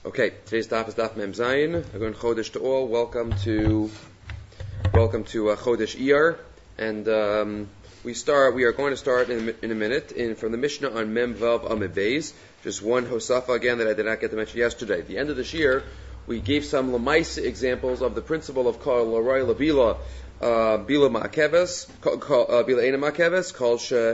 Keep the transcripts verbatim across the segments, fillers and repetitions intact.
Okay, today's daf is daf Mem Zayin. Again, Chodesh to all. Welcome to welcome to uh, Chodesh Iyar, and um, we start. We are going to start in, in a minute in from the Mishnah on Mem Vav Amud Beis. Just one Hosafa again that I did not get to mention yesterday. At the end of this year, we gave some Lamaisa examples of the principle of Kol Laroy Labila Bila Ma'akeves, Bila Eina Ma'akeves, Kol She.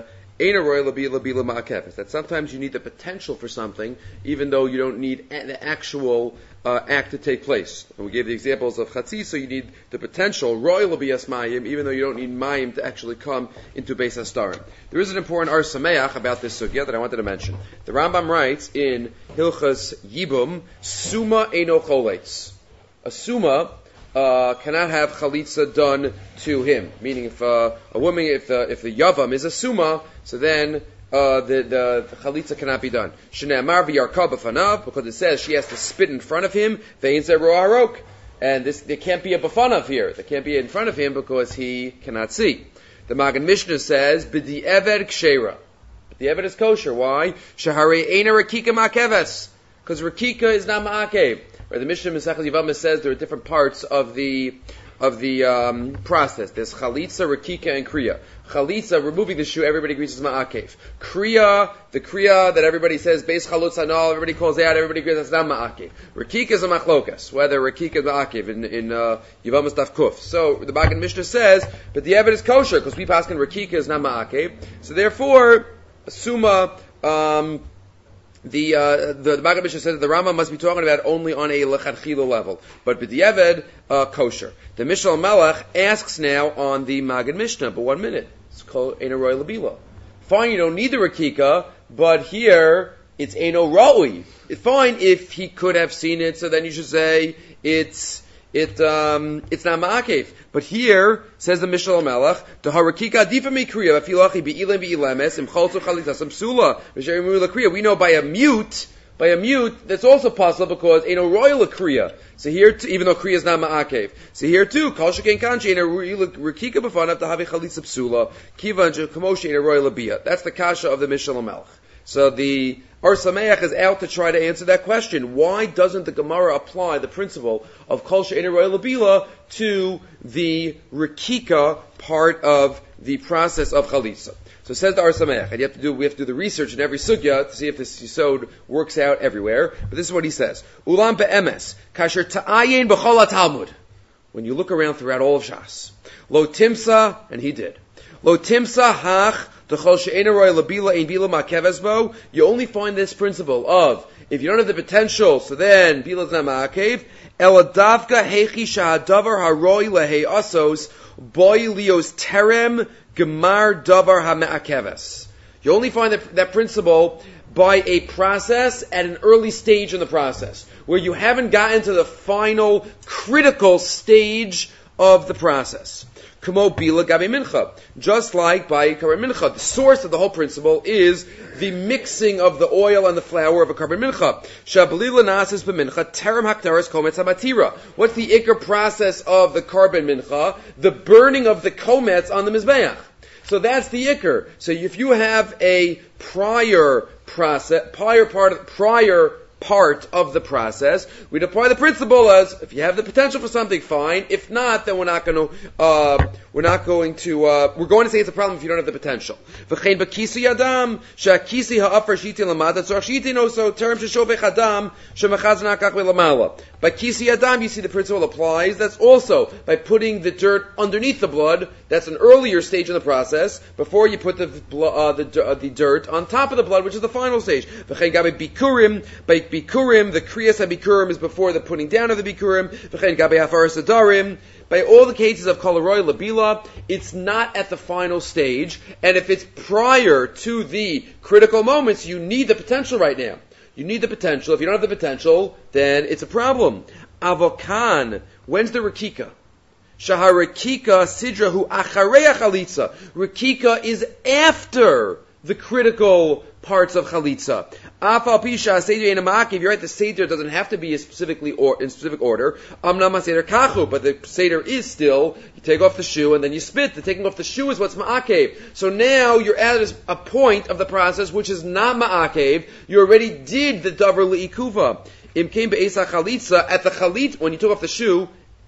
That sometimes you need the potential for something, even though you don't need the actual uh, act to take place. And we gave the examples of Chatzi, so you need the potential, royal biyas mayim, even though you don't need mayim to actually come into Beis Hastarim. There is an important Ar Sameach about this sugya that I wanted to mention. The Rambam writes in Hilchas Yibum, Suma Eino Choletz. A Suma Uh, cannot have chalitza done to him. Meaning, if uh, a woman, if the if the yavam is a suma, so then uh, the, the the chalitza cannot be done. Shneamar v'yarka b'fanav, because it says she has to spit in front of him. Ve'in zeru harok, and this there can't be a b'fanav here. There can't be in front of him because he cannot see. The Magen Mishnah says b'di eved kshera. The eved is kosher. Why? Shahari eina rakika ma'akeves, because rakika is not ma'akev. Right, the Mishnah Masechah Yevamah says there are different parts of the of the um, process. There's chalitza, rakika, and kriya. Chalitza, removing the shoe, everybody agrees is ma'akev. Kriya, the kriya that everybody says, beis chalutz hanal, everybody calls out, everybody agrees that's not ma'akev. Rakika is a machlokas, whether rakika is ma'akev in, in uh, Yevamah Daf Kuf. So the Magen Mishnah says, but the evidence is kosher, because we pass in rakika is not ma'akev. So therefore, suma, um, The uh, the, the Magen Mishnah says that the Rama must be talking about only on a lechatchila level, but b'diavad uh, kosher. The Mishnah Melech asks now on the Magen Mishnah, but one minute, it's called Eino Roy Labila. Fine, you don't need the rakika, but here it's Eino Roi. It's fine if he could have seen it, so then you should say it's it um it's not ma'akev. But here says the Mishnah Melech, the harakika difa mikriya afilachi bi'ilim bi'ilemes im chaltu chalitza samsula v'sherimu lakriya. We know by a mute, by a mute that's also possible because ain't a royal kriya. So here, too, even though kriya is not ma'akev, so here too, kol sheken kanchi ain't a rakika b'fanav tahavi chalitza psula kiva kamoshi ain't a royal abiyah. That's the kasha of the Mishnah Melech. So the Ar Sameach is out to try to answer that question. Why doesn't the Gemara apply the principle of Kol She'ein Roy Labila to the Rakika part of the process of Chalitza? So says the Ar Sameach, and you have to do, we have to do the research in every sugya to see if this yisod works out everywhere. But this is what he says: Ulam be'emes kasher ta'ayin b'chol Talmud. When you look around throughout all of Shas, lo timsa, and he did, lo timsa hach. You only find this principle of if you don't have the potential, so then bila is not ma'akev. Eladavka hechi shahadavar haroi lehei asos boy lios terem gemar davar ha'ma'akeves. You only find that, that principle by a process at an early stage in the process, where you haven't gotten to the final critical stage of the process. Kamo bila gabe mincha. Just like by karban mincha. The source of the whole principle is the mixing of the oil and the flour of a karban mincha. Shabalila nasis b'mincha terem haktaris kometz hamatira. What's the ikar process of the karban mincha? The burning of the kometz on the mizbeach. So that's the ikar. So if you have a prior process, prior part, prior part of the process, we'd apply the principle as if you have the potential for something, fine. If not, then we're not going to uh, we're not going to uh, we're going to say it's a problem if you don't have the potential. V'chein b'kisi adam shakisi ha'afar shitin lamada tzarach shitin also term sheshovech adam shemachaz nakach ve'lamala. By kisi adam, you see the principle applies. That's also by putting the dirt underneath the blood. That's an earlier stage in the process before you put the uh, the, uh, the dirt on top of the blood, which is the final stage. V'chein gabe bikurim by Bikurim, the Kriyas HaBikurim is before the putting down of the Bikurim. V'chein gabe hafaras adarim. By all the cases of Kol Roy Labila, it's not at the final stage, and if it's prior to the critical moments, you need the potential right now. You need the potential. If you don't have the potential, then it's a problem. Avokan, when's the Rakika? Shahar Rakika Sidra hu achareya chalitza. Rakika is after the critical parts of chalitza. Afal pisha seder in a ma'akev. You're right. The seder doesn't have to be a specifically or in specific order. Amnam seder kachu, but the seder is still you take off the shoe and then you spit. The taking off the shoe is what's ma'akev. So now you're at a point of the process which is not ma'akev. You already did the davar li'ikuva. Im came be'esa chalitza, at the chalit, when you took off the shoe,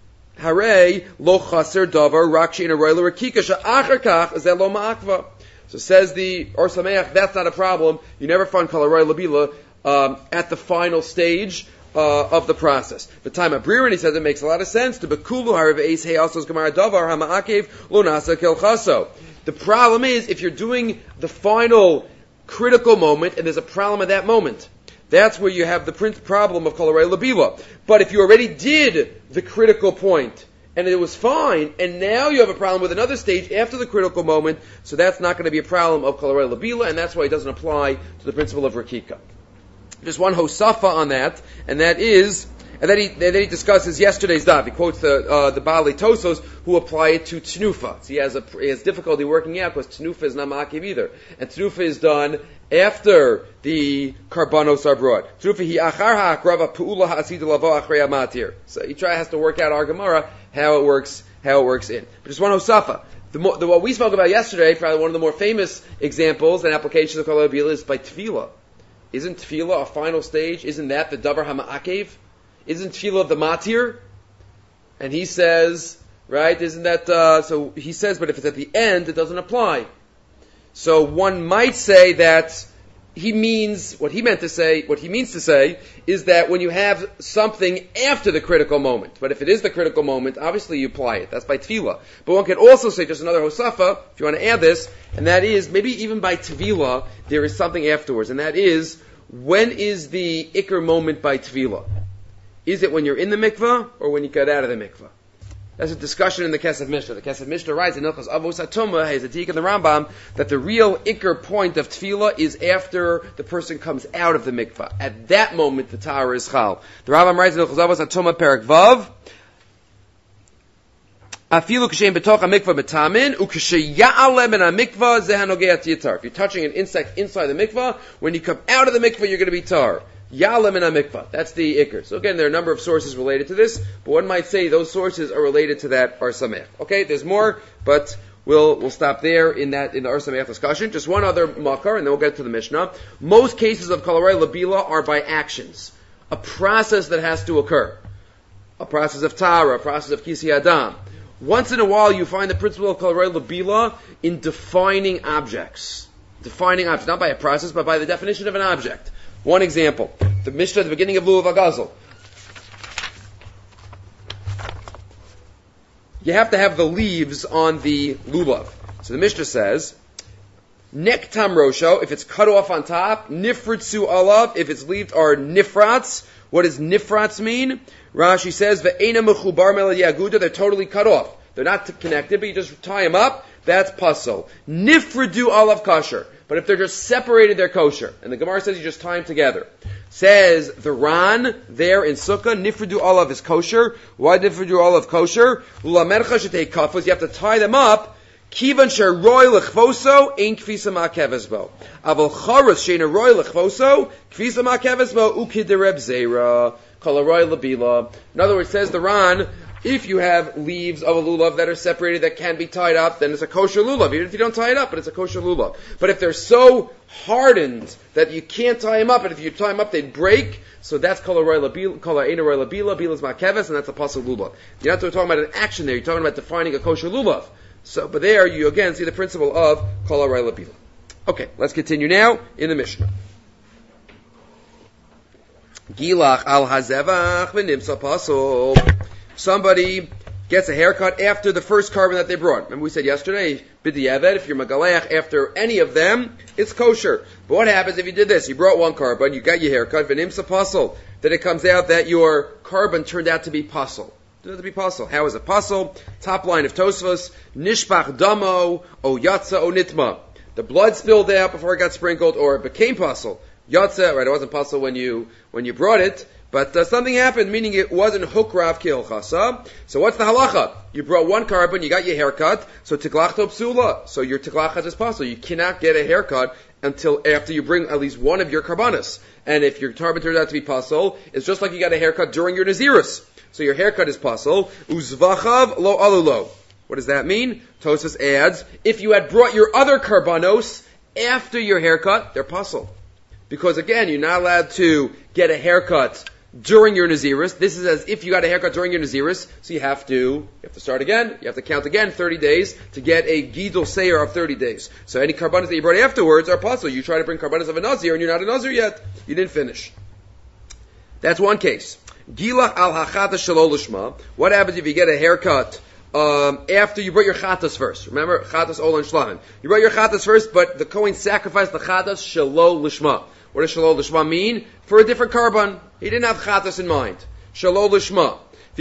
hare lo chaser davar rakshi in a roiler rakika sha'achar kach zeh lo ma'akva. So says the Or Sameach, that's not a problem. You never find kol haroy labila um, at the final stage uh, of the process. The time of Bririn, he says it makes a lot of sense. To bekulu harav eis hey asos gemar davar hama'akev lo nasa kel chaso. The problem is if you're doing the final critical moment and there's a problem at that moment. That's where you have the problem of kol haroy labila. But if you already did the critical point and it was fine, and now you have a problem with another stage after the critical moment, so that's not going to be a problem of kol haroy labila, and that's why it doesn't apply to the principle of rakika. There's one hosafa on that, and that is, and then he, then he discusses yesterday's daf. He quotes the uh, the Baalei Tosos who apply it to tnufa. So he has a he has difficulty working out because tnufa is not ma'akiv either, and tnufa is done after the karbanos are brought. Tnufa hi achar ha'akrava pu'ula ha'asid lavo achrei ha'matir. So he try has to work out our Gemara how it works how it works in. But just one hosafa. The, more, the what we spoke about yesterday, probably one of the more famous examples and applications of kol haroy labila is by tefillah. Isn't tefillah a final stage? Isn't that the davar hama'akev? Isn't tefillah the matir? And he says, right, isn't that, uh, so he says, but if it's at the end, it doesn't apply. So one might say that he means, what he meant to say, what he means to say, is that when you have something after the critical moment, but if it is the critical moment, obviously you apply it. That's by tefillah. But one can also say, just another hosafa, if you want to add this, and that is, maybe even by tefillah, there is something afterwards, and that is, when is the ikr moment by tefillah? Is it when you're in the mikvah or when you get out of the mikvah? That's a discussion in the Kesef Mishnah. The Kesef Mishnah writes in Ilchos Avos HaTumah, has a tik in the Rambam, that the real ikr point of tefillah is after the person comes out of the mikvah. At that moment, the tahara is chal. The Rambam writes in Ilchos Avos HaTumah, Perek Vav, Afilu k'shein betoch ha-mikvah b'tamin, u'k'sheya'aleh min ha-mikvah zeh hanogeh tiyatar. If you're touching an insect inside the mikvah, when you come out of the mikvah, you're going to be tar. Ya'aleh min ha-mikvah. That's the ikr. So again, there are a number of sources related to this, but one might say those sources are related to that Or Sameach. Okay, there's more, but we'll we'll stop there in that in the Or Sameach discussion. Just one other makar, and then we'll get to the Mishnah. Most cases of kol haroy labila are by actions, a process that has to occur, a process of tara, a process of kisi adam. Once in a while, you find the principle of kol haroy labila in defining objects. Defining objects, not by a process, but by the definition of an object. One example, the Mishnah at the beginning of Lulav HaGazel. You have to have the leaves on the lulav. So the Mishnah says, Nektam Rosho, if it's cut off on top, Nifritzu Alav, if its leaves are nifrats. What does nifrats mean? Rashi says, Ve'ena mechubar melad yaguda, they're totally cut off. They're not connected, but you just tie them up, that's pasol. Nifridu Alav kasher. But if they're just separated, they're kosher. And the Gemara says you just tie them together. Says the Ran there in Sukkah, Nifridu Olav is kosher. Why Nifridu Olav kosher? Ulamercha shetei kafos. You have to tie them up. Kivan sheroy lechvoso ein kfisa ma'kevesbo. Aval charas sheina roy lechvoso kfisa ma'kevesbo ukidereb zera kol haroy labila. In other words, says the Ran, if you have leaves of a lulav that are separated that can be tied up, then it's a kosher lulav. Even if you don't tie it up, but it's a kosher lulav. But if they're so hardened that you can't tie them up, and if you tie them up, they'd break, so that's kol haroy labila, kol ha'eina roy labila, bila's ma'keves, and that's a pasuk lulav. You're not talking about an action there, you're talking about defining a kosher lulav. So, but there you again see the principle of kol haroy labila. Okay, let's continue now in the Mishnah. Gilach al hazevach v'nimsa pasuk. Somebody gets a haircut after the first carbon that they brought. Remember we said yesterday, b'diavad, if you're magalech after any of them, it's kosher. But what happens if you did this? You brought one carbon, you got your haircut, v'nimsa pasol. Then it comes out that your carbon turned out to be pasol. Turned out to be pasol. How is it pasol? Top line of Tosfos, nishpach damo, o yatsa o nitma. The blood spilled out before it got sprinkled, or it became pasol. Yatsa, right, it wasn't pasol when you, when you brought it, but uh, something happened, meaning it wasn't hukrav kilchasa. So what's the halacha? You brought one carbon, you got your haircut, so tiklachto psula. So your tiklachat is possible. You cannot get a haircut until after you bring at least one of your karbanas. And if your carbon turns out to be pasul, it's just like you got a haircut during your nazirus. So your haircut is pasul. Uzvachav lo alulo. What does that mean? Tosfos adds, if you had brought your other karbanos after your haircut, they're pasul. Because again, you're not allowed to get a haircut during your Naziris. This is as if you got a haircut during your Naziris, so you have to, you have to start again, you have to count again, thirty days, to get a Gidul Seir of thirty days. So any karbanos that you brought afterwards are possible. You try to bring karbanos of a Nazir, and you're not a Nazir yet. You didn't finish. That's one case. Gilach al hachata shelo lishma. What happens if you get a haircut um, after you brought your chatas first? Remember, chatas ola and shlamim. You brought your chatas first, but the Kohen sacrificed the chatas shelo lishma. What does shelo lishma mean? For a different karban. He didn't have chatas in mind. Shelo lishma.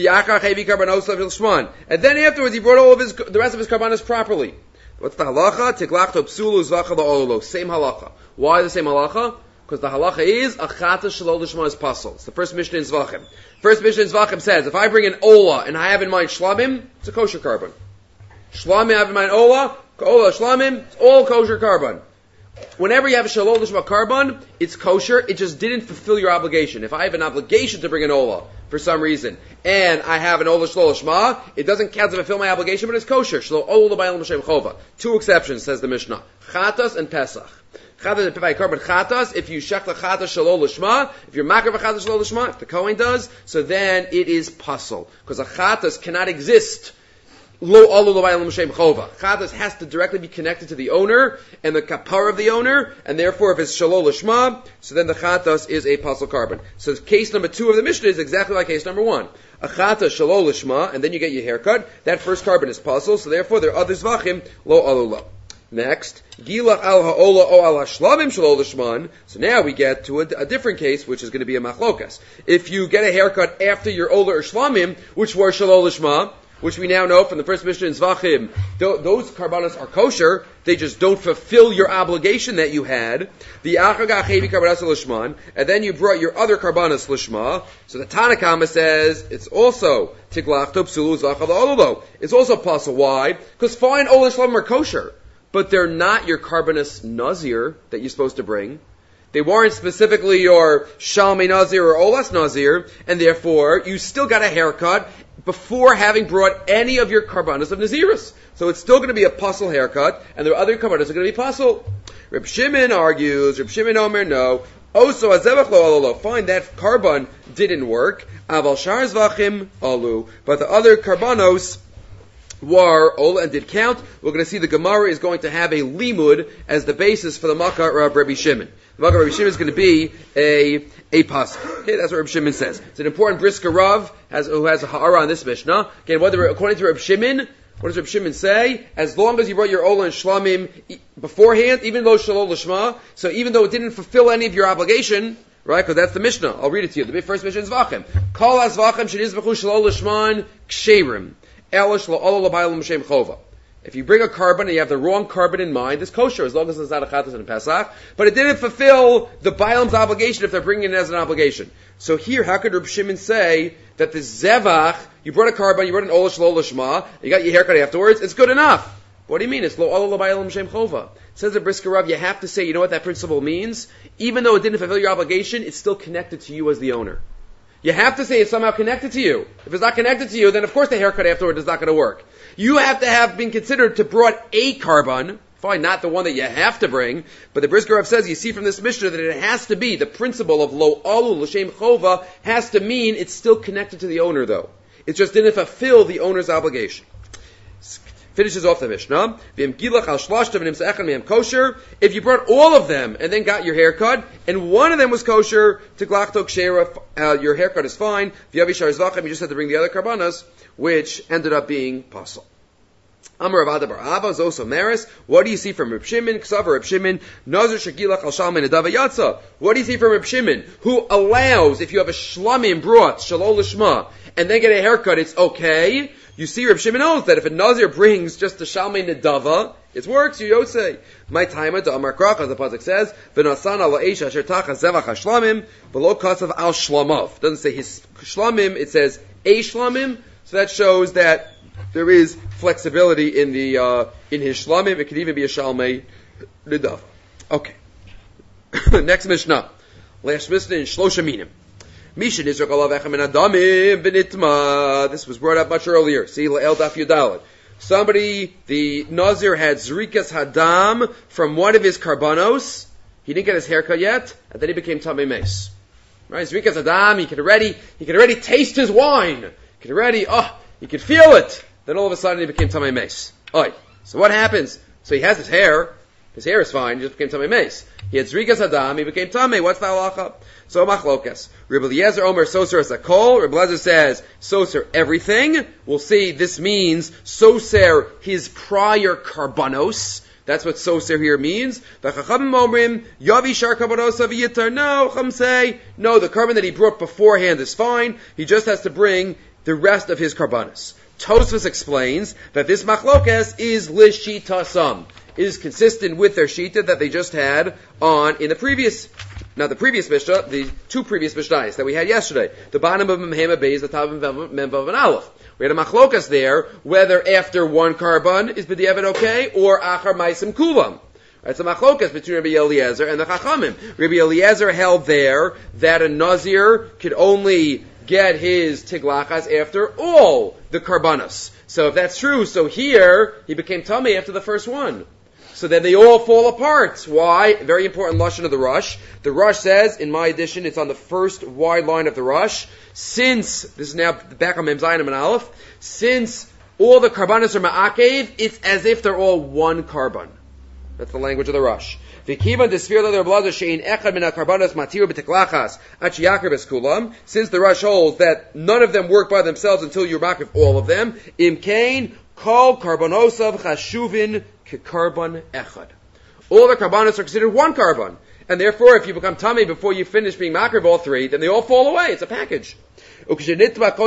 And then afterwards, he brought all of his, the rest of his karbanos properly. What's the halacha? Tiklachto psulu zvacha la'ololo. Same halacha. Why the same halacha? Because the halacha is a chata shelo lishma is pasul. It's the first Mishnah in Zvachim. First Mishnah in Zvachim says, if I bring an ola and I have in mind shlamim, it's a kosher karban. Shlamim, I have in mind ola, ola shlamim, it's all kosher karban. Whenever you have a shelo lishma karban, it's kosher. It just didn't fulfill your obligation. If I have an obligation to bring an ola for some reason, and I have an ola shelo lishma, it doesn't count to fulfill my obligation, but it's kosher. Shelo ola b'aylam l'shem chova. Two exceptions, says the Mishnah: chatas and pesach. Chatas and pesach karban chatas. If you shech the chatas shelo lishma, if you're makar v'chatas shelo lishma, if the kohen does, so then it is pasul, because a chatas cannot exist. Lo alu lo b'aylam l'shem chova. Chatas has to directly be connected to the owner and the kapar of the owner, and therefore if it's shelo lishma, so then the chatas is a pasul karban. So case number two of the Mishnah is exactly like case number one. A chatas shelo lishma, and then you get your haircut. That first karban is pasul, so therefore there are other zvachim lo alu lo. Next, gilach al ha'ola o al hashlamim shelo lishman. So now we get to a, a different case, which is going to be a machlokas. If you get a haircut after your ola or shlamim, which were shelo lishma, which we now know from the first Mishnah in Zvachim, th- those karbanos are kosher, they just don't fulfill your obligation that you had. The achagachevi karbanos lishman, and then you brought your other karbanos lishma. So the Tanakama says it's also tiglachto psulu zachal ololo. It's also possible. Why? Because fine ol shlamim are kosher, but they're not your karbanos nazir that you're supposed to bring. They weren't specifically your shalmei nazir or olas nazir, and therefore you still got a haircut before having brought any of your karbanos of Naziris. So it's still going to be a pasul haircut, and there are other karbanos that are going to be pasul. Reb Shimon argues, Reb Shimon Omer, no. Also, azevach lo alolo. Fine, that karban didn't work. Aval shar zvachim alu. But the other karbanos were ola and did count. We're going to see the Gemara is going to have a limud as the basis for the makar of Rabbi Shimon. The makar of Rabbi Shimon is going to be a a pasuk. Okay, that's what Rabbi Shimon says. It's an important brisker Rav has, who has a ha'ara on this Mishnah. Again, whether, according to Rabbi Shimon, what does Rabbi Shimon say? As long as you brought your ola and shlamim beforehand, even though shalol lishma, so even though it didn't fulfill any of your obligation, right? Because that's the Mishnah. I'll read it to you. The first Mishnah is Zvachim. Kol ha-zvachim shenizbechu shalol lishman ksherim. Elish lo ola l'baylam l'shem chova. If you bring a karban and you have the wrong karban in mind, it's kosher as long as it's not a chatas and a pesach. But it didn't fulfill the bailam's obligation if they're bringing it as an obligation. So here, how could Reb Shimon say that the zevach, you brought a karban, you brought an olish lo lishma, you got your haircut afterwards, it's good enough. What do you mean? It's lo ola l'baylam l'shem chova. It says the brisker Rav, you have to say, you know what that principle means? Even though it didn't fulfill your obligation, it's still connected to you as the owner. You have to say it's somehow connected to you. If it's not connected to you, then of course the haircut afterward is not going to work. You have to have been considered to brought a karban, fine, not the one that you have to bring, but the brisker Rav says, you see from this Mishnah that it has to be, the principle of lo alu l'shem chova has to mean it's still connected to the owner though. It just didn't fulfill the owner's obligation. Finishes off the Mishnah. If you brought all of them and then got your haircut, and one of them was kosher, uh, your haircut is fine. You just had to bring the other karbanas, which ended up being pasul. Amar Avada Bar Ava Zoso Maris. What do you see from Reb Shimon? Ksav Reb Shimon Nazir Shagilach Al Shalmin Adava Yatsa. What do you see from Reb Shimon, who allows if you have a shlamim brought shalol lishma and then get a haircut, it's okay. You see, Reb Shimon knows that if a Nazir brings just the Shalmei Nedava, it works, you Yosei. My time at the Amar Krach, as the Pasuk says, V'nasana la'esh asher tacha zevach hashlamim, v'lo kasav al shlamav. It doesn't say his shlamim, it says a shlamim, so that shows that there is flexibility in the, uh, in his shlamim. It could even be a Shalmei Nedava. Okay. Next Mishnah. Last Mishnah in Shlosha Minim. This was brought up much earlier. See, El Daf Yudalad. Somebody, the Nazir had Zrikas Hadam from one of his karbanos. He didn't get his haircut yet, and then he became Tamei Meis. Right? Zrikas Adam, he could already, he could already taste his wine. He could already, oh, he could feel it. Then all of a sudden he became Tamei Meis. Oi. So what happens? So he has his hair. His hair is fine. He just became Tamei Meis. He had Zrikas Adam. He became Tamei. What's the halacha? So machlokas. Rebbe Eliezer Omer Soser as a kol. Rebbe Eliezer says Soser everything. We'll see this means Soser his prior karbanos. That's what Soser here means. The Chachamim Omrim Yavi Shar Karbanos Aviyitar. No, Chacham say no. The carbon that he brought beforehand is fine. He just has to bring the rest of his karbanos. Tosfos explains that this machlokas is lishitasam, is consistent with their shita that they just had on in the previous, not the previous mishnah, the two previous mishnahs that we had yesterday. The bottom of Memhema Beis, the top of Memvav and Aleph. We had a machlokas there, whether after one carbon is b'diavad okay, or achar maisim kulam. It's a machlokas between Rabbi Eliezer and the Chachamim. Rabbi Eliezer held there that a nazir could only get his tiglachas after all the karbanos. So if that's true, so here he became tummy after the first one. So then they all fall apart. Why? Very important lashon of the Rush. The Rush says, in my edition, it's on the first wide line of the Rush. Since, this is now back on Mem Zayin and Aleph, since all the karbanos are ma'akev, it's as if they're all one carbon. That's the language of the Rush. Since the Rush holds that none of them work by themselves until you're makriv all of them, imkain kol karbonosav chashuvin kekarbon echad. All the karbonos are considered one carbon, and therefore, if you become tummy before you finish being makriv all three, then they all fall away. It's a package. That's why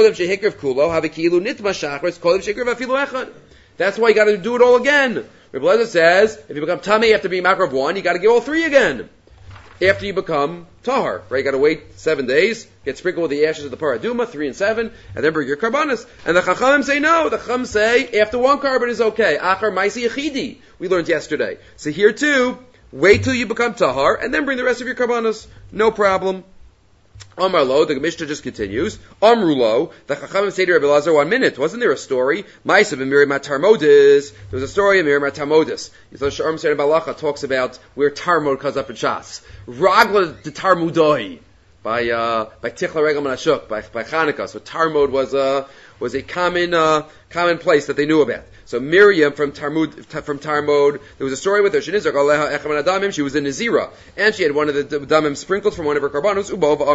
you got to do it all again. Rebbe Eliezer says, if you become tummy after being makriv one, you got to give all three again. After you become tahar, right? You got to wait seven days, get sprinkled with the ashes of the paraduma, three and seven, and then bring your karbanos. And the chachamim say no. The chachamim say after one carbon is okay. Achar ma'isi yechidi. We learned yesterday. So here too, wait till you become tahar, and then bring the rest of your karbanos. No problem. Amar lo, the Mishnah just continues. Amru lo, the Chachamim say to Rebbe Eliezer, one minute, wasn't there a story? Ma'asav in Miriam Tarmodis. There was a story in Miriam Tarmodis. So Sharm Seder Balacha talks about where Tarmod comes up in Shas. Ragla de Tarmudoi by uh, by Tichla Regel Menashuk by by Chanukah. So Tarmod was a was a common uh, common place that they knew about. So Miriam from Tarmud, from Tarmod, there was a story with her. She was a Nazira, and she had one of the damim sprinkled from one of her karbanos.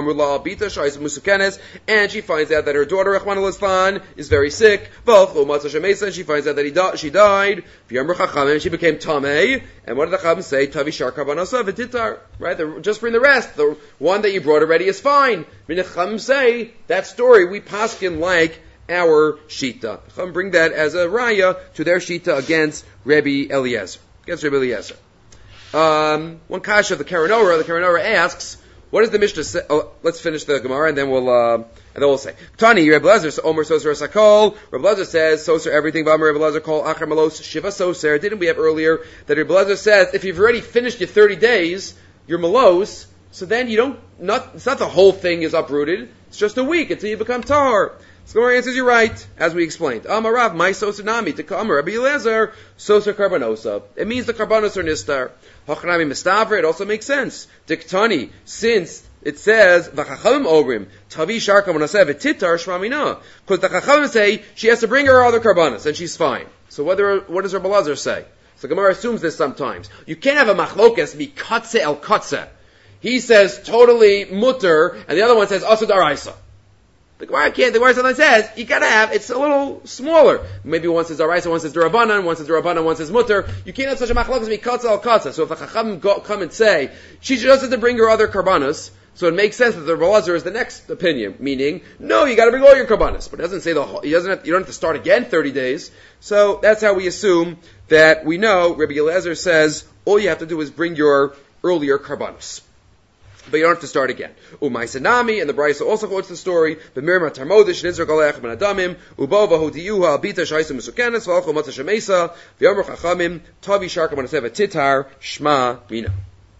And she finds out that her daughter Rachmana litzlan is very sick. And she finds out that he di- she died. She became tamei. And what did the Chacham say? Tavi shar karbanos v'titar. Right? The, just bring the rest. The one that you brought already is fine. The Chacham say that story we paskin like our shita. Chum bring that as a raya to their shita against Rabbi Eliezer. Against Rabbi Eliezer. Um, one kasha of the Karanora, the Karanora asks, what does the Mishnah say? Oh, let's finish the Gemara and then we'll, uh, and then we'll say. Tani, Rabbi Eliezer, Omer Soser Sakol. Rabbi Eliezer says, Soser everything, Vamar Rabbi Eliezer call Achar Malos Shiva Soser. Didn't we have earlier that Rabbi Eliezer says, if you've already finished your thirty days, your Malos, so then you don't, not, it's not the whole thing is uprooted. It's just a week until you become Tahar. So the answers you're right, as we explained. Amarav, my sosanami, to come, Rabbi Eliezer, sosa karbonosa. It means the karbonos are nistar. Hachanami mistavra, it also makes sense. Diktani, since it says, v'chachamim obrim, tavi shar karbonosa v'titar shmamina. Because the chachamim say, she has to bring her other karbonos, and she's fine. So whether, what does Rabbi Eliezer say? So Gemara assumes this sometimes. You can't have a machlokas, mi katze el katze. He says, totally mutter, and the other one says, asud araisa. The Gemara can't, the Gemara sometimes says, you gotta have, it's a little smaller. Maybe one says Araisa, one says Durabanan, one says Durabanan, one says Mutter. You can't have such a machlokas be katza al katza. So if the Chacham go, come and say, she just has to bring her other karbanos, so it makes sense that the Rebbe Eliezer is the next opinion, meaning, no, you gotta bring all your karbanos. But it doesn't say the whole, he doesn't have, you don't have to start again thirty days. So that's how we assume that we know, Rabbi Eliezer says, all you have to do is bring your earlier karbanos. But you don't have to start again. Umay Sanami, and the Brisa also quotes the story. B'mirim ha'tarmodish, nizar galech ben adamim, ubo v'hodiyuha, albita shaysa mesukenes, v'alcho matzah shemesa, v'yomru chachamim, tavi sharka manasev titar, shma mina.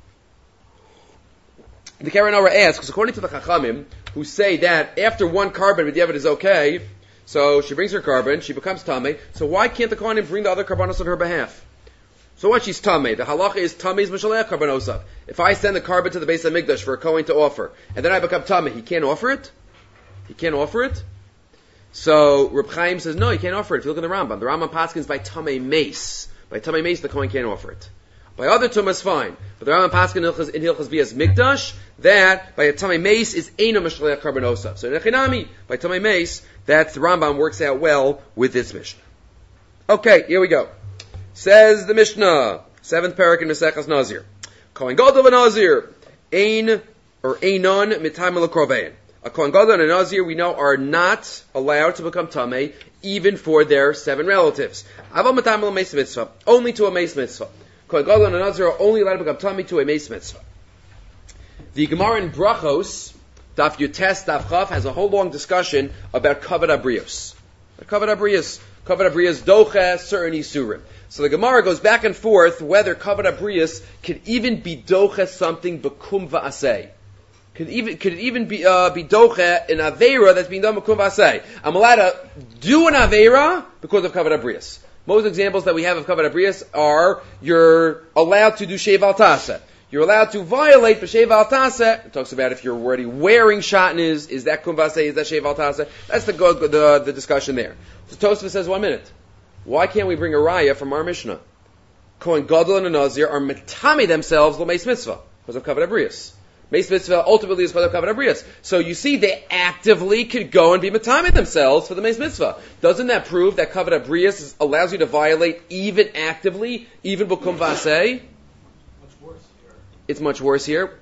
The Karanora asks, according to the chachamim, who say that after one carbon, b'diavad is okay, so she brings her carbon, she becomes tamei, so why can't the kohanim bring the other karbanos on her behalf? So what? She's tamei. The halacha is tamei is mishalech karbanosaf. If I send the carbon to the Beis Hamikdash for a kohen to offer, and then I become tamei, he can't offer it. He can't offer it. So Reb Chaim says no, he can't offer it. If you look at the Rambam, the Rambam paskins by tamei mace. By tamei mace, the kohen can't offer it. By other tumas, fine. But the Rambam paskin in Hilchas Bias Mikdash that by a tamei mace is eino mishalech karbanosaf. So nechinami by tamei mace, that the Rambam works out well with this Mishnah. Okay, here we go. Says the Mishnah, seventh parak in Maseches Nazir. Kohen Gadol and Nazir, ein or einon mitayim lekrovein. A Kohen Gadol and a Nazir we know are not allowed to become tamei even for their seven relatives. Aval mitayim lemeis mitzvah, only to a meis mitzvah. Kohen Gadol and a Nazir are only allowed to become tamei to a meis mitzvah. The Gemara in Brachos, Daf Yutes, Daf Chav, has a whole long discussion about kavod abrios. Kavod abrios, kavod abrios doche certain isurim. So the Gemara goes back and forth whether kavod abrios could even be doche something bekum va'aseh. Could even could it even be uh, be doche in aveira that's being done bekum va'aseh. I'm allowed to do an aveira because of kavod abrios. Most examples that we have of kavod abrios are you're allowed to do shev al taseh. You're allowed to violate b'shev al taseh. It talks about if you're already wearing shatnez, is that kum v'aseh, is that shev al taseh? That's the, the the discussion there. So Tosfos says, one minute. Why can't we bring a raya from our Mishnah? Kohen Gadol and a Nazir are metami themselves l'meis mitzvah because of kavod abrios. Meis mitzvah ultimately is because of kavod abrios. So you see, they actively could go and be metami themselves for the meis mitzvah. Doesn't that prove that kavod abrios allows you to violate even actively, even b'kum v'aseh? It's much worse here.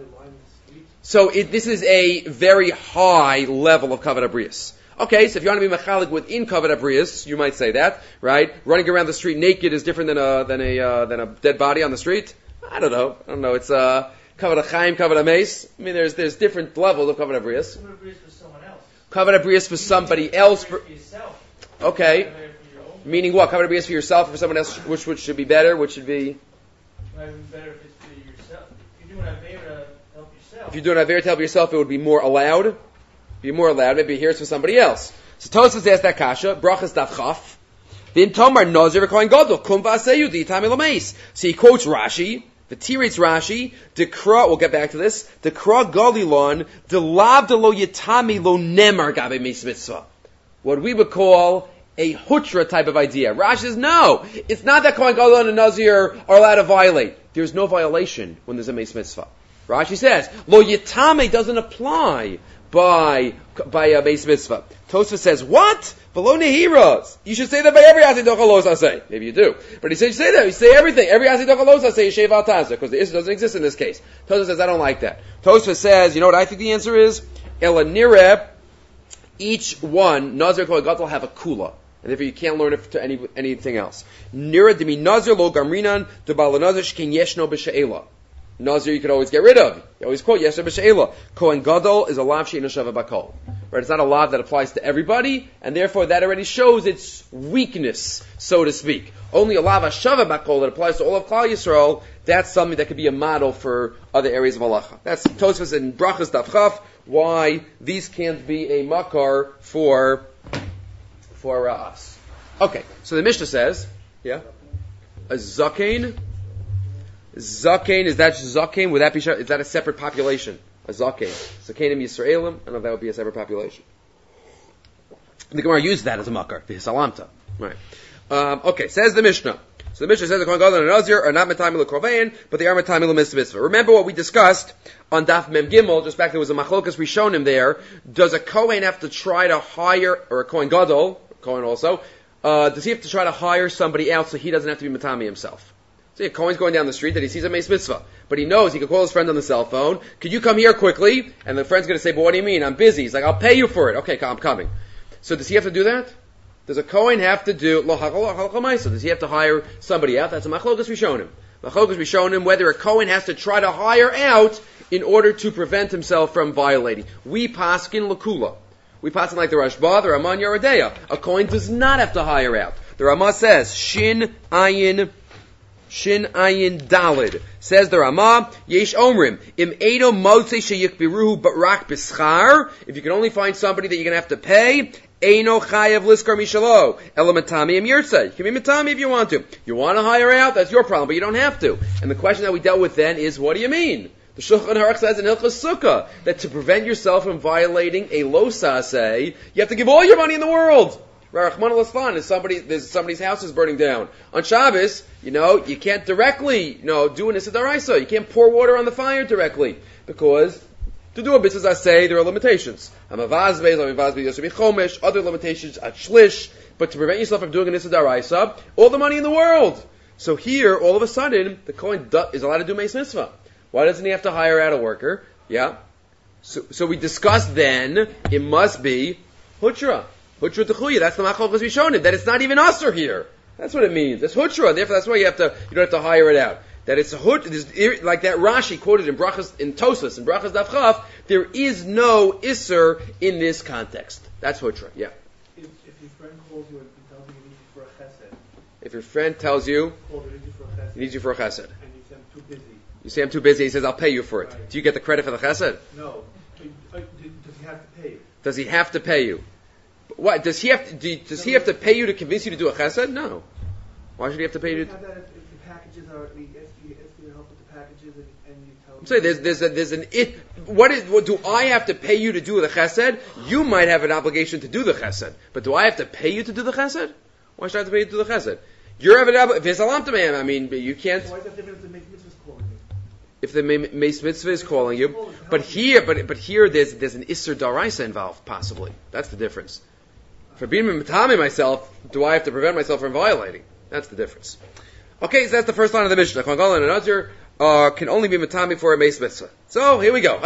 So it, this is a very high level of kavod abrios. Okay, so if you want to be mechalik within kavod abrios, you might say that, right? Running around the street naked is different than a than a uh, than a dead body on the street. I don't know. I don't know. It's uh, kavod achaim, kavod ameis. I mean, there's there's different levels of kavod abrios. Kavod abrios for someone else. Kavod abrios for somebody else. For, for yourself. Okay. Meaning what? Kavod abrios for yourself or for someone else? Which which should be better? Which should be? Might be better if it's for yourself. If you're doing an aveira to help yourself. If you're doing an aveira to help yourself, it would be more allowed. Be more allowed. Maybe here it's for somebody else. So Tosfos asked that kasha. Brachas daf chaf. Then Tomar Nazir v'Kohen Gadol kum v'aseyu di'tam elameis. So he quotes Rashi. The Tirates Rashi. Dekra. We'll get back to this. Dekra galilon delav delo yitami lo nemar gabe meis mitzvah. What we would call a hutra type of idea. Rashi says no. It's not that Kohen Gadol and Nazir are allowed to violate. There's no violation when there's a meis mitzvah. Rashi says lo yitame doesn't apply by by a base mitzvah. Tosfos says, what? Below nehiras. You should say that by every asi dochalos asay. Maybe you do. But he says, you say that. You say everything. Every asi dochalos asay is shev al tazah, because the issue doesn't exist in this case. Tosfos says, I don't like that. Tosfos says, you know what I think the answer is? Ela nireh, each one, Nazir Kohen Gadol have a kula. And therefore you can't learn it to any, anything else. Nireh demi Nazir lo gamrinan de bala Nazir shkin yeshno b'she'ela. Nazir you could always get rid of. You always quote Yesher b'She'ela. Kohen Gadol is a lav she'ina shava bakol. Right? It's not a lav that applies to everybody, and therefore that already shows its weakness, so to speak. Only a lav shava bakol that applies to all of Klal Yisrael, that's something that could be a model for other areas of halacha. That's Tosfos in Brachas Daf Chaf, why these can't be a makar for, for uh, us. Okay, so the Mishnah says, yeah, a zakein. Zakein, is that Zakein? Would that be, is that a separate population? A Zakein. Zakeinim Yisraelim, I don't know if that would be a separate population. The Gemara used that as a makar, the Salamta. Right. Um, okay, says the Mishnah. So the Mishnah says the Kohen Gadol and Nazir are not Metayim L'Krovein, but they are Metayim L'Mitzvah. Remember what we discussed on Daf Mem Gimel, just back there was a Machlokas Rishonim there. Does a Kohen have to try to hire, or a Kohen Gadol, Kohen also, uh, does he have to try to hire somebody else so he doesn't have to be Metami himself? See, a Kohen's going down the street that he sees a meis mitzvah, but he knows he can call his friend on the cell phone. Could you come here quickly? And the friend's going to say, "But what do you mean? I'm busy." He's like, "I'll pay you for it." Okay, I'm coming. So does he have to do that? Does a Kohen have to do lo hachal? Does he have to hire somebody out? That's a machlokas rishonim. Machlokas rishonim whether a Kohen has to try to hire out in order to prevent himself from violating. We paskin lakula. We paskin like the Rashba, the Raman Yerodea. A Kohen does not have to hire out. The Ramah says shin ayin. Shin Ayin Dalid. Says the Ramah, Yesh Omrim, Im Edo Motze Sheyikbiruhu Barak Bischar, if you can only find somebody that you're going to have to pay, Eino chayav liskar mishalo. Ela matami im yirtzeh. You can be matami if you want to. You want to hire out, that's your problem, but you don't have to. And the question that we dealt with then is, what do you mean? The Shulchan Aruch says in Hilchos Sukkah that to prevent yourself from violating a lo saseh, you have to give all your money in the world. Rachman al is somebody, there's somebody's house is burning down. On Shabbos, you know, you can't directly, you know, do an Issa D'Oraisa. You can't pour water on the fire directly. Because to do a Mitzvah Aseh, there are limitations. Hamavazbez, Hamavazbez Yosef Chomesh, other limitations at Shlish. But to prevent yourself from doing an Issa D'Oraisa, all the money in the world. So here, all of a sudden, the Kohen is allowed to do Meis Mitzvah. Why doesn't he have to hire out a worker? Yeah. So, so we discussed then, it must be Hutra. Hutra Techuya. That's the Machlokes Rishonim. That it's not even Asur here. That's what it means. It's Hutra. Therefore, that's why you have to, you don't have to hire it out. That it's a hut, like that Rashi quoted in Brachas, in Tosfos, in Brachas Daf Chaf, there is no Isser in this context. That's Hutra. Yeah. If, if your friend calls you and tells you he needs you for a chesed. If your friend tells you, Call you, needs you for a chesed. he needs you for a chesed. And you say, I'm too busy. You say, I'm too busy. He says, I'll pay you for it. Right. Do you get the credit for the chesed? No. Does he have to pay you? Does he have to pay you? What does he have to? Do, does he have to pay you to convince you to do a chesed? No. Why should he have to pay you? To have that if, if the packages are, we ask you, ask you to help with the packages, and, and you tell. I'm saying there's there's a, there's an it. What is? What, do I have to pay you to do the chesed? You might have an obligation to do the chesed, but do I have to pay you to do the chesed? Why should I have to pay you to do the chesed? You're having if it's alam to man. I mean, you can't. Why is that different if the Meis Mitzvah is calling you? If the Meis Mitzvah is calling you, but here, but but here, there's there's an Isser D'Oraisa involved, possibly. That's the difference. For being matami myself, do I have to prevent myself from violating? That's the difference. Okay, so that's the first line of the Mishnah. Kohen Gadol and a Nazir uh, can only be matami for a Meis Mitzvah. So here we go.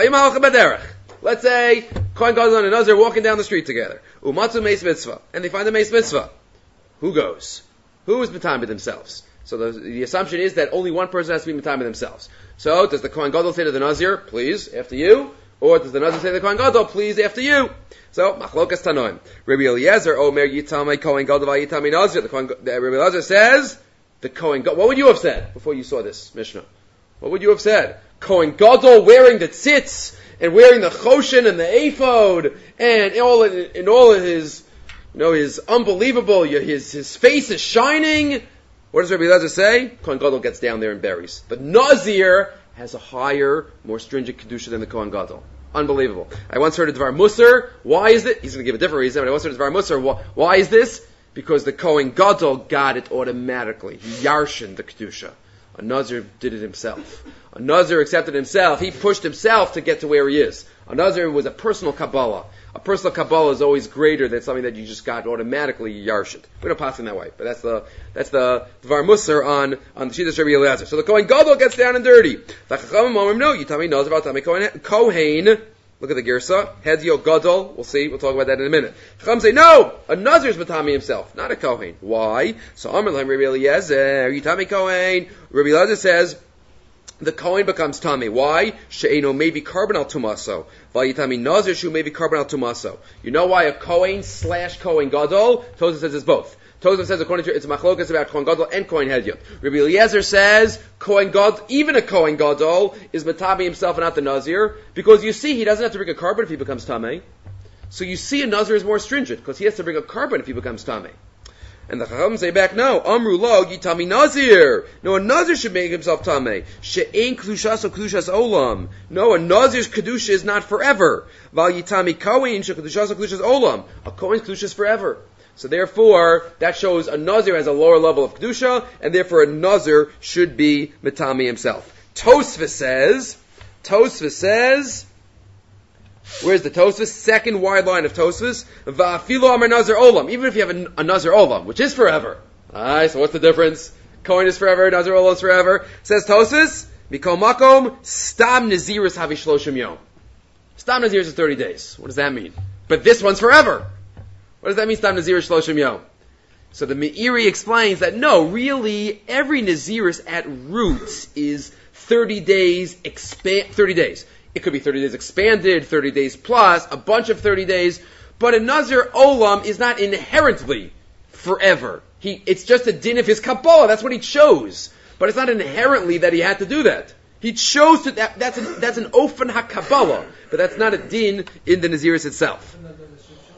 Let's say Kohen Gadol and a Nazir walking down the street together. Umatzu Meis Mitzvah, and they find the Meis Mitzvah. Who goes? Who is matami themselves? So the, the assumption is that only one person has to be matami themselves. So does the Kohen Gadol say to the Nazir, please, after you? Or does the Nazir say to the Kohen Gadol, please, after you? So, Machlokas Tanoim. Rabbi Eliezer, Omer Yitamei Kohen Gadol Yitamei Nazir. The Kohen, the, Rabbi Eliezer says, the Kohen Gadol, what would you have said before you saw this Mishnah? What would you have said? Kohen Gadol wearing the tzitz, and wearing the choshen and the ephod, and all in, in all of his, you know, his unbelievable, his, his face is shining. What does Rabbi Eliezer say? Kohen Gadol gets down there and buries. The Nazir has a higher, more stringent kedusha than the Kohen Gadol. Unbelievable. I once heard a Dvar Musar. Why is it? He's going to give a different reason, but I once heard a Dvar Musar. Why, why is this? Because the Kohen Gadol got it automatically. He yarshin the kedusha. A Nazir did it himself. A Nazir accepted himself. He pushed himself to get to where he is. A Nazir was a personal Kabbalah. A personal Kabbalah is always greater than something that you just got automatically yarshin. We don't pass in that way, but that's the that's the Dvar Musar on on the Shidduch Rabbi Eliezer. So the Kohen Gadol gets down and dirty. The Chachamim Omrim, no, you tell me Nazir, tell me Kohen. Kohen. Look at the Girsa. Hedio Gadol. We'll see. We'll talk about that in a minute. Chacham say, no! A Nazir is Matami himself, not a Kohen. Why? So Amr Lahem Rabbi Eliezer. Yitami Kohen. Rabbi Eliezer says, the Kohen becomes Tami. Why? She'eno maybe carbon al tumaso. Vayitami Nazir shu maybe carbon al tumaso. You know why a Kohen slash Kohen Gadol? Tosafos says it's both. Tosafos says according to it's machlokas about Kohen Gadol and Kohen Hedyot. Rabbi Eliezer says Kohen Gadol, even a Kohen Gadol is Matami himself and not the Nazir, because you see he doesn't have to bring a carbon if he becomes Tamei. So you see a Nazir is more stringent because he has to bring a carbon if he becomes Tamei. And the Chacham say back, no, Amru lo yitami Nazir. No, a Nazir should make himself Tamei. She'ein kedushas o kedushas olam. No, a Nazir's kedusha is not forever. Val yitami Kohen she'kedushas o kedushas olam. A Kohen's kedusha is forever. So therefore, that shows a Nazir has a lower level of Kedusha, and therefore a Nazir should be Matami himself. Tosfos says, Tosfos says, where's the Tosfos? Second wide line of Tosfos. Va'afilo amar Nazir olam. Even if you have a, a Nazir olam, which is forever. Alright, so what's the difference? Kohen is forever, Nazir olam is forever. Says Tosfos, Mikol makom, stam naziris havi shloshim yom. Stam naziris is thirty days. What does that mean? But this one's forever. What does that mean, Stam Nazir Shloshim Yom? So the Meiri explains that no, really, every Naziris at roots is thirty days, expand, thirty days. It could be thirty days expanded, thirty days plus, a bunch of thirty days, but a Nazir Olam is not inherently forever. He, it's just a din of his Kabbalah, that's what he chose. But it's not inherently that he had to do that. He chose to, that, that's an, that's an Ofen HaKabbalah, but that's not a din in the Naziris itself.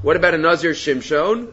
What about a Nazir Shimshon?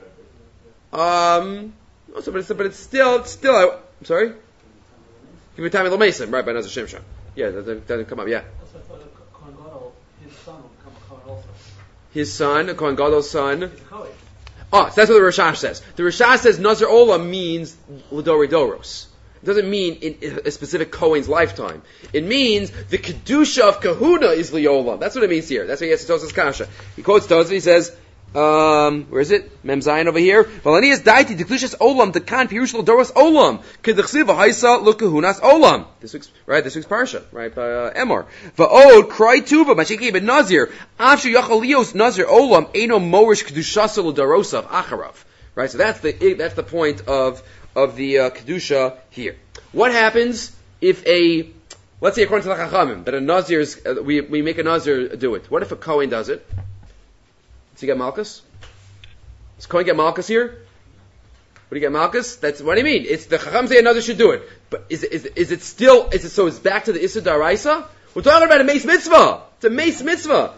Um, also, but it's, but it's still, it's still, I'm sorry? Give me time in Lamesim, right, by Nazir Shimshon. Yeah, that doesn't, doesn't come up, yeah. Also, I thought Kohen Gadol, his son will become a Kohen also. His son, Kohen Gadol's son. He's a Kohen. Oh, so that's what the Rashash says. The Rashash says Nazir Olam means L'dori Doros. It doesn't mean in a specific Kohen's lifetime. It means the Kedusha of Kahuna is Liolam. That's what it means here. That's what he has to Tosas Kasha. He quotes Tosas, he says, um, where is it? Mem Zayin over here. Valani is daiti the Kedushas Olam, the Kan Pirush Doros Olam. Kedachsiv Haisa Lukahunas Olam. This week's, right, this week's Parsha, right, by, uh, Emor. Va'od, Krai Tuva, Mashiki ben Nazir. After Yachalios Nazir Olam, Eino Morish Kedushasa L'Darosav, Acharav. Right, so that's the, that's the point of, of the uh, Kedusha here. What happens if a, let's say according to the Chachamim, that a Nazir is, uh, we, we make a Nazir do it. What if a Kohen does it? Does he get Malchus? Does Kohen get Malchus here? What do you get Malchus? That's, what do you mean? It's the Chacham say a Nazir should do it. But is it, is it, is it still, is it, so it's back to the Issa Daraisa? We're talking about a Meis Mitzvah. It's a Meis Mitzvah.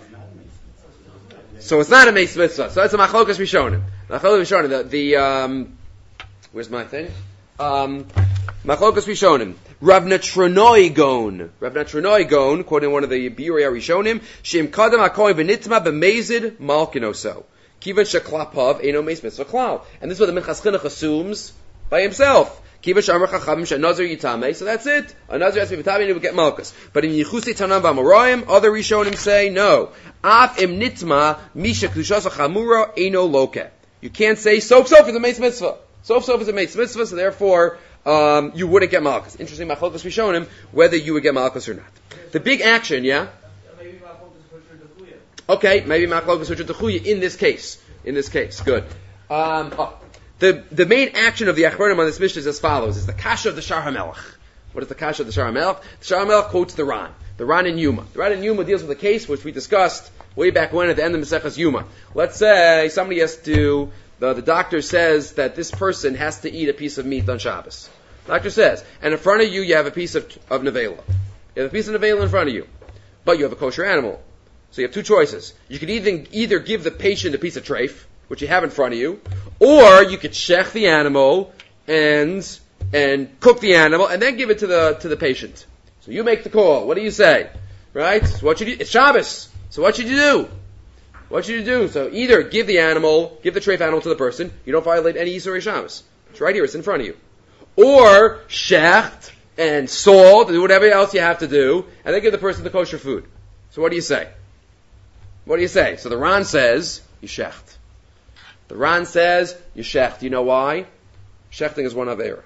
So it's not a Meis Mitzvah. So it's a Machlokas Rishonim. Machlokas Rishonim, the, the, um, where's my thing? Um, Machlokas Rishonim. Rav Natronoi Gon. Rav Natronoi Gon, quoting one of the Biurei Rishonim, Shem Kadam HaKohen V'nitma B'mezid Malkinoso. Kivan Sheklapav Eino Meis Mitzvah Klal. And this is what the Minchas Chinuch assumes by himself. Kivan Shamar Chachamim Shenazir Yitame. So that's it. A Nazir has to be Yitame and he would get Malchus. But in Yichusei Tanam B'Amoraim, other Rishonim say no. Af Im Nitma Misha Kedushasa Chamura Eino Loke. You can't say sof sof is a Meis Mitzvah. Sof sof is a Meis Mitzvah, so therefore um, you wouldn't get Malchus. Interesting, Machlokas we've shown him whether you would get Malchus or not. The big action, yeah? Maybe Machlokas Hushur Dechuya. Okay, maybe Machlokas Hushur Dechuya in this case. In this case, good. Um, oh, the the main action of the Achronim on this Mishnah is as follows: is the Kasha of the Shar HaMelech. What is the Kasha of the Shar HaMelech? The Shar HaMelech quotes the Ran. The Ran in Yuma. The Ran in Yuma deals with a case which we discussed way back when at the end of Maseches Yuma. Let's say somebody has to. The, the doctor says that this person has to eat a piece of meat on Shabbos. The doctor says, and in front of you, you have a piece of, of nevela. You have a piece of nevela in front of you, but you have a kosher animal. So you have two choices. You could either, either give the patient a piece of treif, which you have in front of you, or you could shech the animal and and cook the animal and then give it to the to the patient. So you make the call. What do you say? Right? So what should you? It's Shabbos. So what should you do? What should you do? So either give the animal, give the treif animal to the person. You don't violate any Yisur Shabbos. It's right here. It's in front of you. Or shecht and salt and whatever else you have to do, and then give the person the kosher food. So what do you say? What do you say? So the Ran says you shecht. The Ran says you shecht. You know why? Shechting is one avera.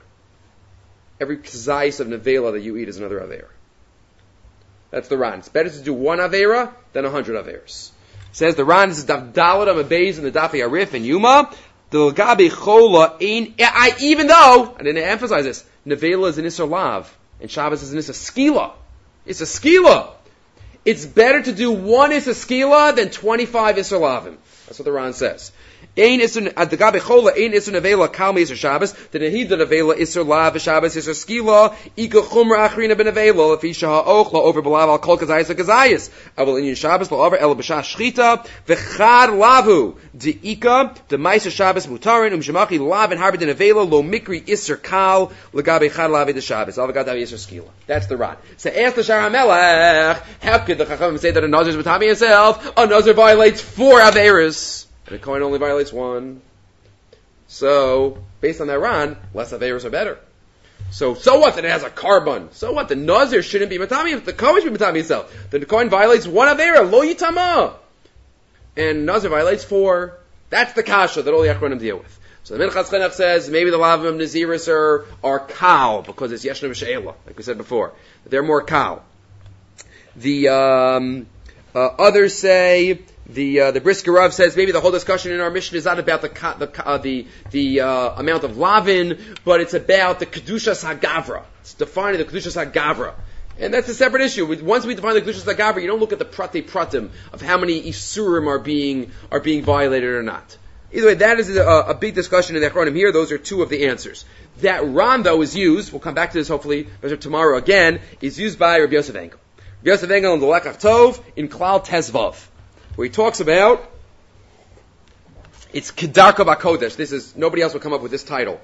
Every kazayis of nevela that you eat is another avera. That's the Ran. It's better to do one avera than a hundred averas. Says the Ran, this is Daf Dalet Amabez in the Daf Yarif in Yuma. The Gabi Chola Ein. I even though I didn't emphasize this, nevela is an Isser Lav and Shabbos is an Isser Skila. It's a Skila. It's better to do one Isser Skila than twenty-five Isser Lavim. That's what the Ran says. Ein Isser at the Gabi Chola Ein Isser Nevela Kalmi Isser Shabbos. The Nehid the Nevela Isser Lav Shabbos Isser Skila Ika Chumra Achrina Ben Nevela Lefisha Ha'ochla over Belav Al Kol Kazayis Kazayis. Avol Inyan Shabbos Lo Over El B'Shah Shchita V'Chad Lavu De Ika De Ma'aser Shabbos Mutarin Um Shemachi Lav and Harbi De Nevela Lo Mikri Isser Kal Legabi Chad Lavi De Shabbos Avogad Davi Isser Skila. That's the Ran. So ask the Shar HaMelech, how could the Chachamim say that a Nazir is Matami himself? A Nazir violates four Averas. And a Kohen only violates one. So, based on that Ran, less Averas are better. So, so what that it has a carbon? So what? The Nazir shouldn't be Matami, the Kohen should be Matami himself. The Kohen violates one Avera, Lo Yitama. And Nazir violates four. That's the Kasha that all the Achronim deal with. So the Minchas Chinuch says, maybe the Lavim Naziris are, are Kal, because it's Yeshna V'She'ela, like we said before. They're more Kal. The, um, uh, others say, The uh, the Brisker Rav says maybe the whole discussion in our mission is not about the the uh, the, the uh, amount of lavin, but it's about the kedushas hagavra. It's defining the kedushas hagavra, and that's a separate issue. Once we define the kedushas hagavra, you don't look at the prate pratim of how many isurim are being are being violated or not. Either way, that is a, a big discussion in the Achronim here. Those are two of the answers. That Ran though is used. We'll come back to this hopefully tomorrow again. Is used by Rabbi Yosef Engel. Rabbi Yosef Engel in the Lekach Tov in Klal Tezvav, where he talks about It's Kedarka Bakodesh. This is, nobody else will come up with this title.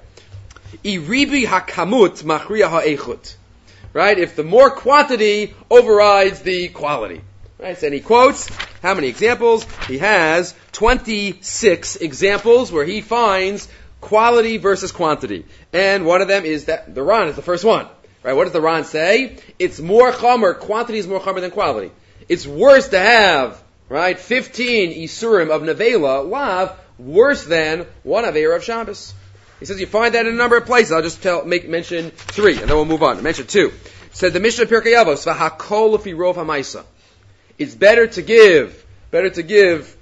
Iribi hakamut machriya ha'echut. Right? If the more quantity overrides the quality. Right? So, and he quotes, how many examples? He has twenty-six examples where he finds quality versus quantity. And one of them is that, the Ran is the first one. Right? What does the Ran say? It's more chomer, quantity is more chomer than quality. It's worse to have, right, fifteen Isurim of Nevela, Lav, worse than one Aveira of Shabbos. He says you find that in a number of places. I'll just tell, make mention three, and then we'll move on. Mention two. Said the Mishnah Pirkei Avos, v'hakol lefi rov ha'maisa. It's better to give, better to give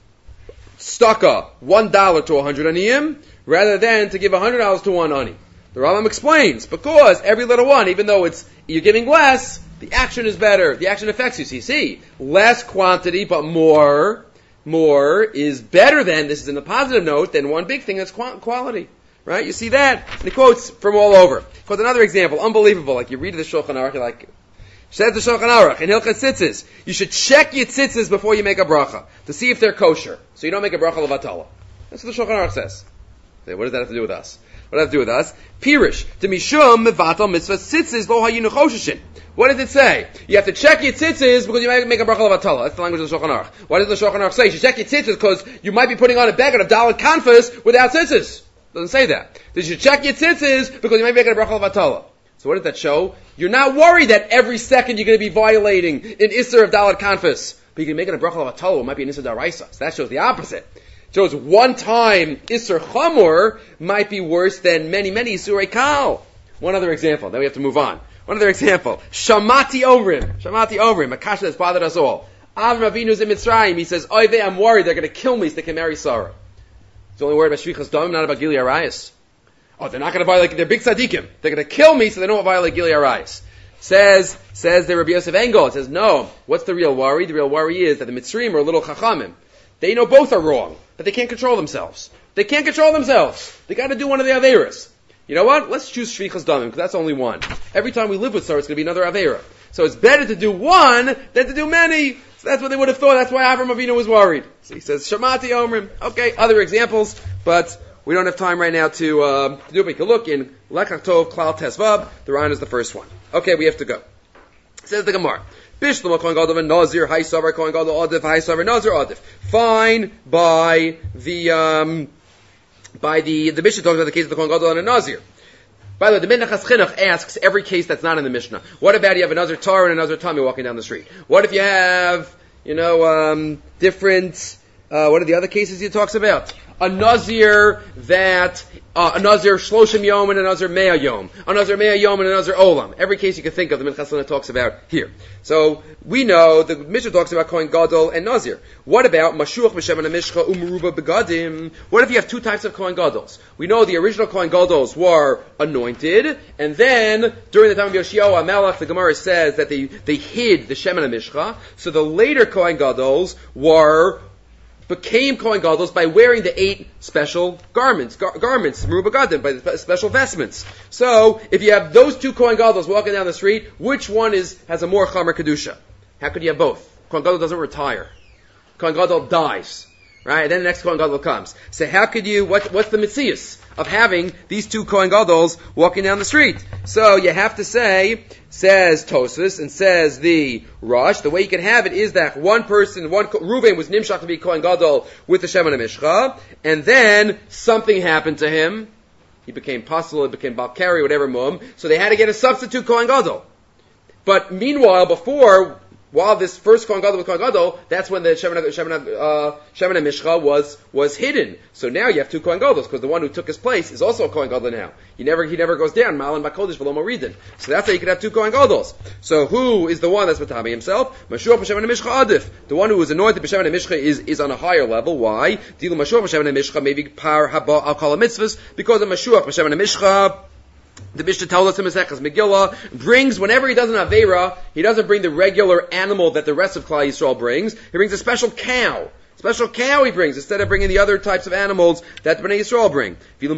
staka one dollar to a hundred aniyim, rather than to give a hundred dollars to one ani. The Rambam explains, because every little one, even though it's you're giving less, the action is better. The action affects you. So you see, less quantity but more, more is better than, this is in the positive note, than one big thing that's quality. Right? You see that? And he quotes from all over. He quotes another example, unbelievable. Like you read the Shulchan Aruch, you're like, says the Shulchan Aruch, in Hilchot Tzitzis, you should check your tzitzis before you make a bracha, to see if they're kosher. So you don't make a bracha levatala. That's what the Shulchan Aruch says. Okay, what does that have to do with us? What does that have to do with us? Pirish, to mishum mevatal mitzvah tzitzis lo hayinu choshishin. What does it say? You have to check your tzitzis because you might make a bracha levatala. That's the language of the Shulchan Aruch. What does the Shulchan Aruch say? You should check your tzitzis because you might be putting on a beggar of daled kanfas without tzitzis. Doesn't say that. You should check your tzitzis because you might be making a bracha levatala. So what does that show? You're not worried that every second you're going to be violating an isser of daled kanfas, but you can make it a bracha levatala. It might be an isser daraisa. So that shows the opposite. It shows one time isser chamor might be worse than many, many isurei kal. One other example. Then we have to move on. One other example. Shamati Omrim. Shamati Omrim. A kasha that's bothered us all. Avram Avinu's in Mitzrayim. He says, Oy, I'm worried they're going to kill me so they can marry Sarah. He's only worried about Shvichas Damim, not about Gili Arayis. Oh, they're not going to violate, they're big tzaddikim. They're going to kill me so they don't violate Gili Arayis. Says, says the Rabbi Yosef Engel. It says, no. What's the real worry? The real worry is that the Mitzrayim are a little chachamim. They know both are wrong, but they can't control themselves. They can't control themselves. They got to do one of the Aveiras. You know what? Let's choose Shvichas Damim, because that's only one. Every time we live with Sarah, it's going to be another Aveira. So it's better to do one than to do many. So that's what they would have thought. That's why Avram Avinu was worried. So he says, Shamati Omrim. Okay, other examples, but we don't have time right now to, uh, to do it. We can look in Lekach Tov, Klal Tesvav. The Ran is the first one. Okay, we have to go. Says the Gemara. Bishlam Kohen Gadol and Nazir, Hai Savar Kohen Gadol Adif, Hai Savar Nazir Adif. Fine by the, um, by the, the Mishnah talks about the case of the Kohen Gadol and a Nazir. By the way, the Minchas Chinuch asks every case that's not in the Mishnah. What about you have a Nazir Torah and a Nazir Tamei walking down the street? What if you have, you know, um, different, uh, what are the other cases he talks about? A Nazir that, uh, a Nazir Shloshim Yom and a Nazir Mea Yom. A Nazir Mea Yom and a Nazir Olam. Every case you can think of, the Minchas Chinuch talks about here. So, we know, the Mishnah talks about Kohen Gadol and Nazir. What about Mashuach B'Shemen HaMishcha U'Meruba Begadim? What if you have two types of Kohen Gadols? We know the original Kohen Gadols were anointed, and then, during the time of Yoshiyahu HaMelech, the Gemara says that they, they hid the Shemen HaMishcha, so the later Kohen Gadols were became Kohen Gadol by wearing the eight special garments, gar- garments, Meruba Gadim, by the special vestments. So, if you have those two Kohen Gadol walking down the street, which one is has a more Chamer Kedusha? How could you have both? Kohen Gadol doesn't retire. Kohen Gadol dies. Right? And then the next Kohen Gadol comes. So how could you, what, what's the mitzias of having these two Kohen Gadols walking down the street? So you have to say, says Tosfos, and says the Rosh, the way you can have it is that one person, one, Reuven was Nimshach to be Kohen Gadol with the Shemen HaMishcha, and then something happened to him. He became Pasul, he became Balkari, whatever mum. So they had to get a substitute Kohen Gadol. But meanwhile, before, while this first Kohen Gadol was Kohen Gadol, that's when the Shemen uh, HaMishcha was was hidden. So now you have two Kohen Gadols, because the one who took his place is also a Kohen Gadol now. He never he never goes down, Malan Bakodesh V'lo Moridin. So that's how you could have two Kohen Gadols. So who is the one that's Matami himself? Mashuach B'Shemen HaMishcha Adif. The one who was anointed B'Shemen HaMishcha is, is on a higher level. Why? Dilu Mashuach B'Shemen HaMishcha maybe par haba al kol mitzvahs, because of Mashuach B'Shemen HaMishcha. The Mishnah tells us in Maseches Megillah, brings, whenever he does an Aveira, he doesn't bring the regular animal that the rest of Klal Yisrael brings. He brings a special cow. Special cow he brings, instead of bringing the other types of animals that the Bnei Yisrael bring.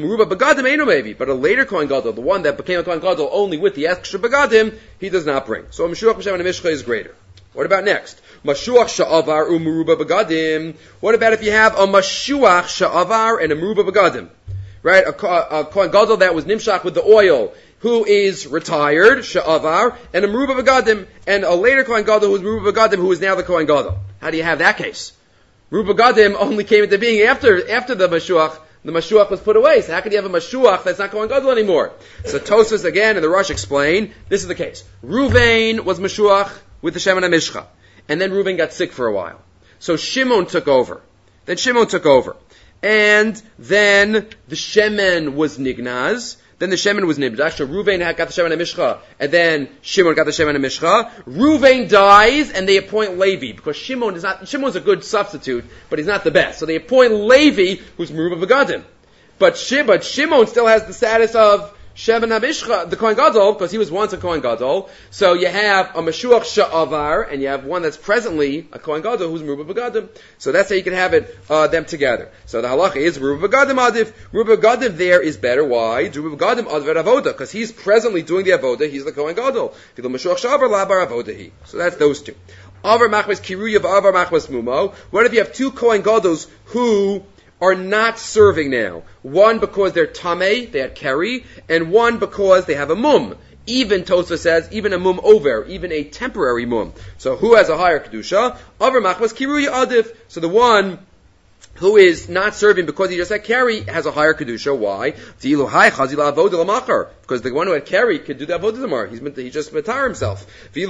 Maybe, but a later Kohen Gadol, the one that became a Kohen Gadol only with the extra Begadim, he does not bring. So Mashuach B'Shemen HaMishcha is greater. What about next? Mashuach sha'avar u'meruba begadim. What about if you have a mashuach sha'avar and a meruba begadim? Right? A, a Kohen Gadol that was nimshach with the oil, who is retired, sha'avar, and a meruba begadim, and a later Kohen Gadol who is meruba begadim, who is now the Kohen Gadol. How do you have that case? Meruba begadim only came into being after, after the mashuach. The mashuach was put away. So how can you have a mashuach that's not Kohen Gadol anymore? So Tosfos again and the Rosh explain, this is the case. Ruvain was mashuach with the Shemen HaMishcha. And then Ruvain got sick for a while. So Shimon took over. Then Shimon took over. And then the Shemen was Nignaz. Then the Shemen was Nibdash. So Ruvain got the Shemen HaMishcha. And then Shimon got the Shemen HaMishcha. Ruvain dies and they appoint Levi. Because Shimon is not, Shimon's a good substitute, but he's not the best. So they appoint Levi, who's Meruba Begadim. But, Shim, but Shimon still has the status of Shemen HaMishcha, the Kohen Gadol, because he was once a Kohen Gadol. So you have a Mashuach Sha'avar, and you have one that's presently a Kohen Gadol who's Meruba Begadim. So that's how you can have it, uh, them together. So the halacha is Meruba Begadim Adif. Meruba Begadim there is better. Why? Meruba Begadim Adver Avoda, because he's presently doing the Avoda, he's the Kohen Gadol. The Mashuach Sha'avar Labar Avodahi. So that's those two. Avar Machmas Kiruya Avar Machmas Mumo. What if you have two Kohen Gadol who are not serving now? One because they're tamei, they had keri, and one because they have a mum. Even Tosfos says, even a mum over, even a temporary mum. So who has a higher kedusha? Avar machmas kiruya adif. So the one who is not serving because he just had keri has a higher kedusha. Why? Because the one who had keri could do the avodah tomorrow. He's he just matar himself.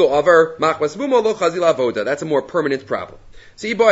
That's a more permanent problem. What if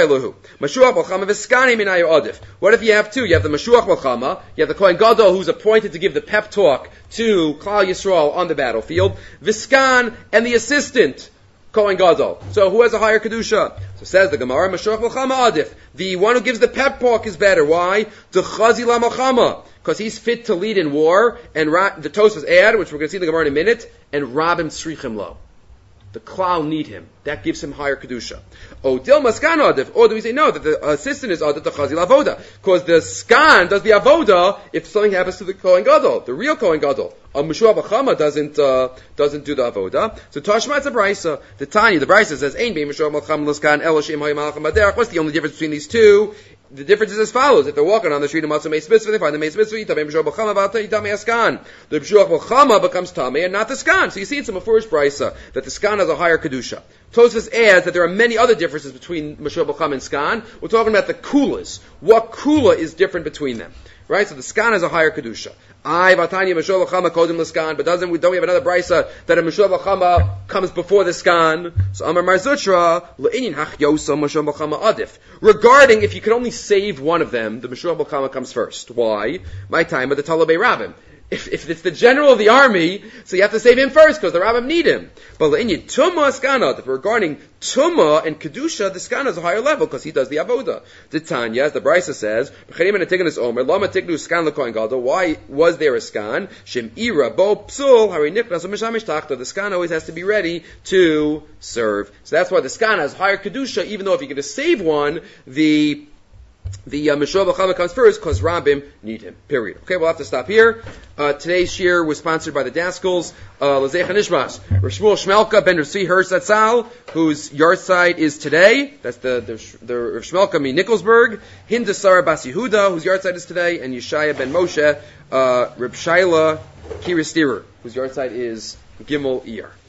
you have two? You have the Mashuach Malchama, you have the Kohen Gadol who's appointed to give the pep talk to Klal Yisrael on the battlefield, Viskan, and the assistant Kohen Gadol. So who has a higher Kedusha? So says the Gemara, Mashuach Malchama Adif. The one who gives the pep talk is better. Why? The Chazila Malchama. Because he's fit to lead in war, and Ra- the Tosfos add, which we're going to see in the Gemara in a minute, and Rabim Srichim Lo. The Klal need him. That gives him higher Kedusha. Oh, Dil Maskan Adif. Or do we say no, that the assistant is Adif, the Chazil Avoda? Because the Skan does the Avoda if something happens to the Kohen Gadol, the real Kohen Gadol. A Meshua B'chama doesn't, uh, doesn't do the Avoda. So Tashmat's a Brisa. The Tanya, the Brisa says, Ein Bein Meshua B'chama L'skan Elo Sheim Hayim Malachim Baderach. What's the only difference between these two? The difference is as follows. If they're walking on the street of Matzah Meis Mitzvah, they find the Meis Mitzvah, Yitamei Meshua B'chama V'ata Yitamei Askan. The Meshua B'chama becomes Tamei and not the Skan. So you see it's a Mefurish Brisa that the Skan has a higher Kedusha. Tosfos adds that there are many other differences between Meshua B'chama and Skan. We're talking about the Kulas. What Kula is different between them. Right? So the Skan has a higher Kedusha. I Vatanya Meshua B'chama Kodim L'Skan, but doesn't we don't we have another Brisa that a Meshua B'chama comes before the Skan? So Amar Mar Zutra L'Inyin Hach Yosa Meshua B'chama Adif. Regarding if you can only save one of them, the Meshua B'chama comes first. Why? My time of the Talabei Rabbim. If, if it's the general of the army, so you have to save him first because the rabbim need him. But l'inyin Tumah Skana, if regarding Tumah and Kedusha, the Skana is a higher level because he does the Avoda. The Tanya, as the Brisa says, why was there a Skan? Shem ira bo psul hari niknas u'mishamish tachta. The Skan always has to be ready to serve. So that's why the Skan has higher Kedusha, even though if you're going to save one, the The uh, Meshua B'chama comes first because Rabbim need him. Period. Okay, we'll have to stop here. Uh, today's shir was sponsored by the Daskals. L'zeich Nishmas. Rav Shmuel Shmelka ben Rav Hirsch Zatzal, whose yahrzeit is today. That's the the, the Rav Shmelka mi Nicholsburg. Hinda Sarah Bas Yehuda, whose yahrzeit is today, and Yeshaya ben Moshe, uh, Reb Shaila Kiristirer, whose yahrzeit is Gimel Iyar.